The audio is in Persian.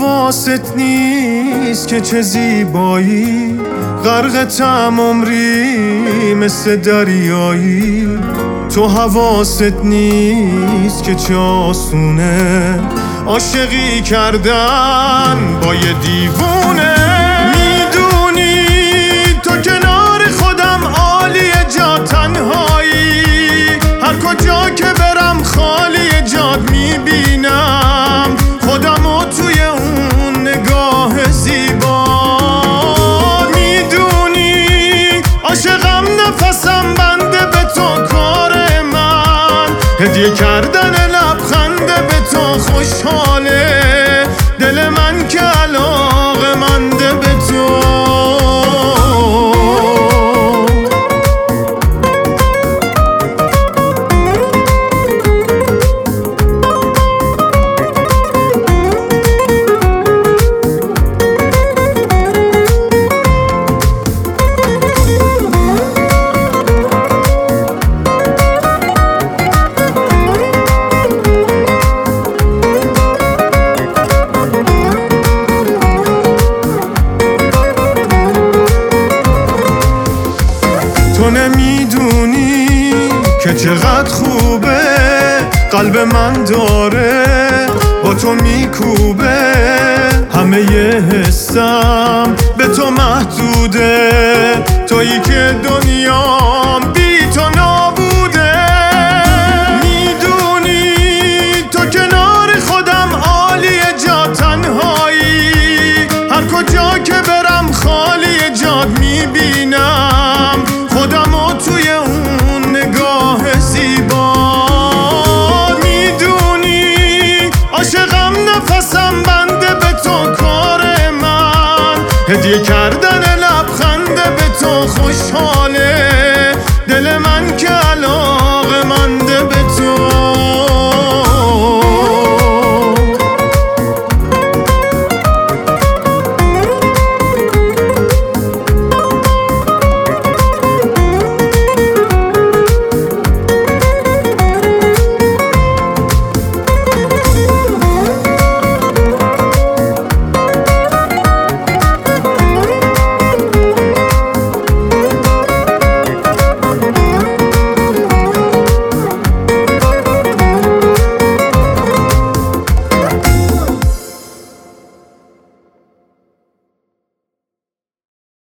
حواست نیست که چه زیبایی، غرقتم عمری مثل دریایی. تو حواست نیست که چه آسونه عاشقی کردن با یه دیوونه. میدونی تو کنار خودم عالیه، جا تنهایی، هر کجا که برم خالی جاد میبینم خودمو توی اون نگاه زیبا. میدونی عاشقم، نفسم بنده به تو، کار من هدیه کردن لبخنده به تو. خوشحاله دل من که علاقه‌منده به تو. تو نمیدونی که چقدر خوبه قلب من داره با تو میکوبه. همه ی حسم به تو محدوده، تویی که دنیام بی تو نابوده. میدونی تو کنار خودم عالیه، جا تنهایی، هر کجا که برم خالی جاد میبینم خودمو توی اون نگاه زیبا. میدونی عاشقم، نفسم بنده به تو، کار من هدیه کردن لبخنده به تو. خوشحاله دل من که